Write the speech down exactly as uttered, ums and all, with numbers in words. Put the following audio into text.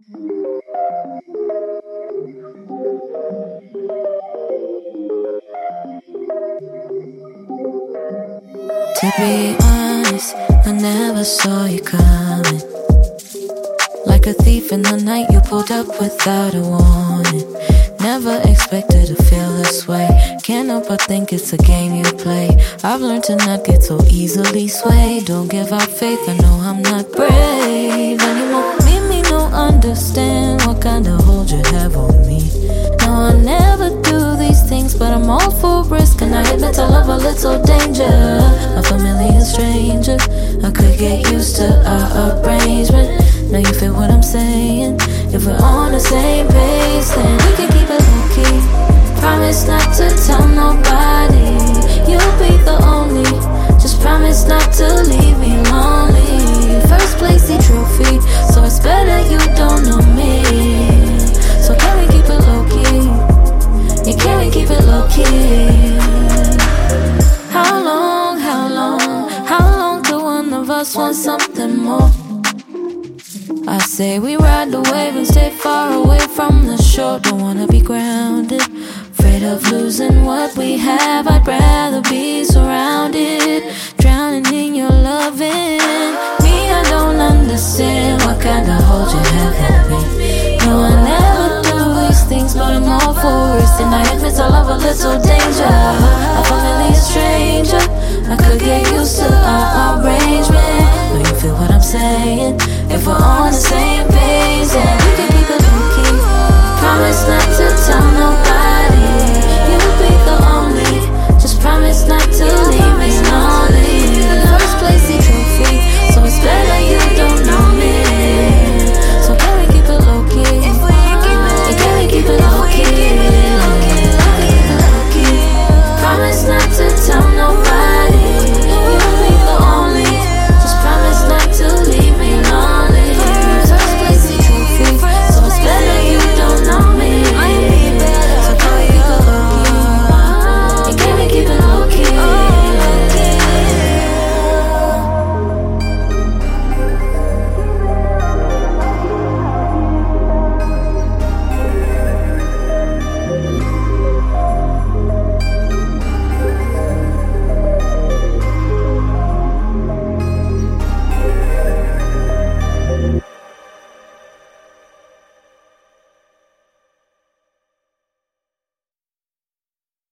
To be honest, I never saw you coming. Like a thief in the night, you pulled up without a warning. Never expected to feel this way. Can't help but think it's a game you play. I've learned to not get so easily swayed. Don't give up faith, I know I'm not brave anymore. Me, me, no understand what kind of hold you have on me. No, I never do these things, but I'm all for risk. And I admit I love a little danger. A familiar stranger, I could get used to our arrangement. Now you feel what I'm saying? If we're on the same page, then we can keep it low-key. Promise not to tell nobody. You'll be the only. Just promise not to leave me lonely. First place the trophy, so it's better you don't know me. So can we keep it low-key? Yeah, can we keep it low-key? How long, how long, how long till one of us wants something more? I say we ride the wave and stay far away from the shore. Don't wanna be grounded, afraid of losing what we have. I'd rather be surrounded, drowning in your loving. Me, I don't understand what kind of hold you have on me. No, I never do these things, but I'm all for risk. And I admit I love a little danger. A familiar stranger, I could get used to our arrangement. Know you feel what I'm saying? If we're on the same page,